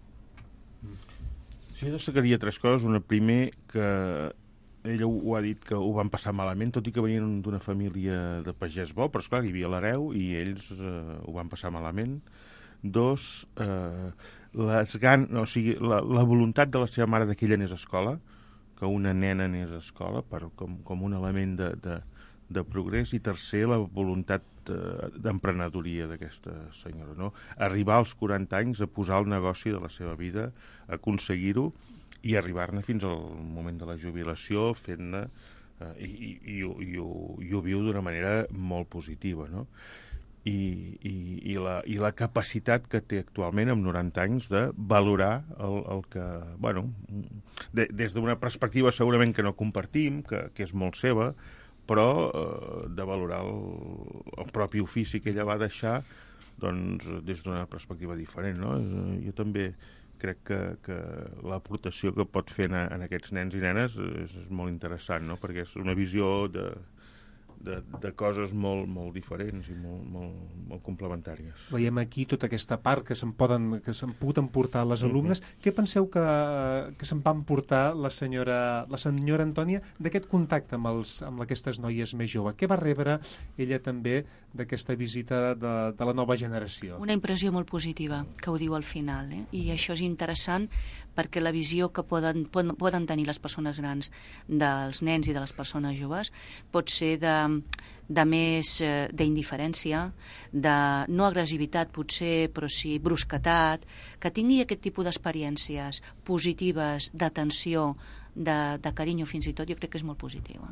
Sí, destacaria tres coses. Una, primer, que ella ho ha dit que ho van passar malament, tot i que venien d'una família de pagès bo, però esclar, hi havia l'hereu i ells eh, ho van passar malament. Dos, eh, les gan... o sigui, la, la voluntat de la seva mare que ella anés a escola, que una nena anés a escola per, com, com un element de, de, de progrés. I tercer, la voluntat eh, d'emprenedoria d'aquesta senyora, no? Arribar als quaranta anys a posar el negoci de la seva vida, aconseguir-ho i arribar-ne fins al moment de la jubilació fent-ne eh, i, i, i, i, ho, i ho viu d'una manera molt positiva, no? I, i, i, la, i la capacitat que té actualment amb noranta anys de valorar el, el que, bueno, de, des d'una perspectiva segurament que no compartim, que, que és molt seva, però eh, de valorar el, el propi ofici que ella va deixar, doncs, des d'una perspectiva diferent, no? Jo també crec que, que l'aportació que pot fer en, en aquests nens i nenes és, és molt interessant, no? Perquè és una visió de De, de coses molt, molt diferents i molt, molt, molt complementàries. Veiem aquí tota aquesta part que se'n poden, que s'han pogut emportar les alumnes. Mm-hmm. Què penseu que, que se'n va emportar la senyora, la senyora Antònia d'aquest contacte amb, els, amb aquestes noies més joves? Què va rebre ella també d'aquesta visita de, de la nova generació? Una impressió molt positiva, que ho diu al final, eh? I això és interessant perquè la visió que poden, poden, poden tenir les persones grans dels nens i de les persones joves pot ser de, de més eh, d'indiferència, de no agressivitat potser, però sí brusquetat, que tingui aquest tipus d'experiències positives, d'atenció, de, de carinyo fins i tot, jo crec que és molt positiva.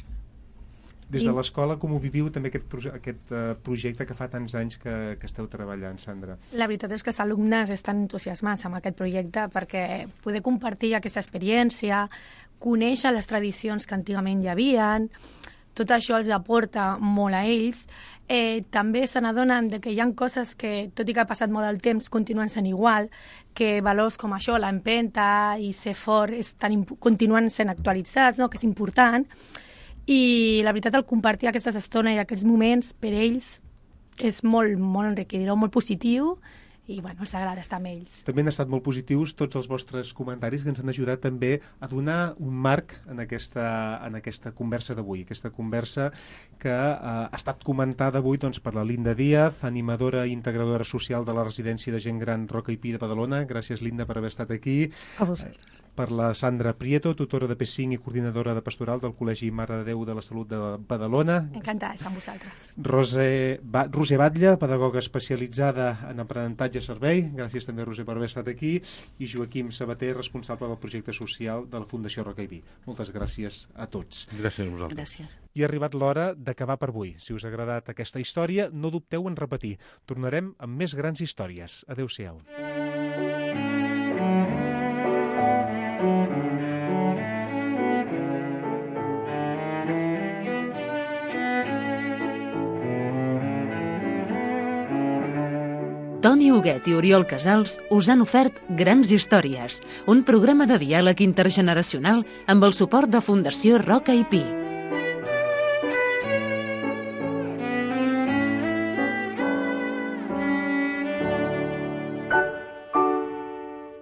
Des de l'escola, com ho viviu també aquest, proje aquest uh, projecte que fa tants anys que, que esteu treballant, Sandra? La veritat és que els alumnes estan entusiasmats amb aquest projecte perquè poder compartir aquesta experiència, conèixer les tradicions que antigament hi havien, tot això els aporta molt a ells. Eh, també se n'adonen que hi ha coses que, tot i que ha passat molt el temps, continuen sent igual, que valors com això, l'empenta i ser fort, és tan continuen sent actualitzats, no? Que és important. I la veritat, el compartir aquestes estones i aquests moments per ells és molt, molt enriquidor, molt positiu, i bueno, els agrada estar amb ells. També han estat molt positius tots els vostres comentaris que ens han ajudat també a donar un marc en aquesta, en aquesta conversa d'avui, aquesta conversa que eh, ha estat comentada avui doncs, per la Linda Díaz, animadora i integradora social de la residència de gent gran Roca i Pi de Badalona. Gràcies, Linda, per haver estat aquí. A vosaltres. Per la Sandra Prieto, tutora de P cinc i coordinadora de pastoral del Col·legi Mare de Déu de la Salut de Badalona. Encantada d'estar amb vosaltres. Roser, ba Roser Batlle, pedagoga especialitzada en aprenentatge servei. Gràcies també, Roser, per haver estat aquí. I Joaquim Sabater, responsable del projecte social de la Fundació Roca i Pi. Moltes gràcies a tots. Gràcies a vosaltres. Gràcies. I ha arribat l'hora d'acabar per avui. Si us ha agradat aquesta història, no dubteu en repetir. Tornarem amb més grans històries. Adéu-siau. Toni Huguet i Oriol Casals us han ofert Grans Històries, un programa de diàleg intergeneracional amb el suport de Fundació Roca i Pi.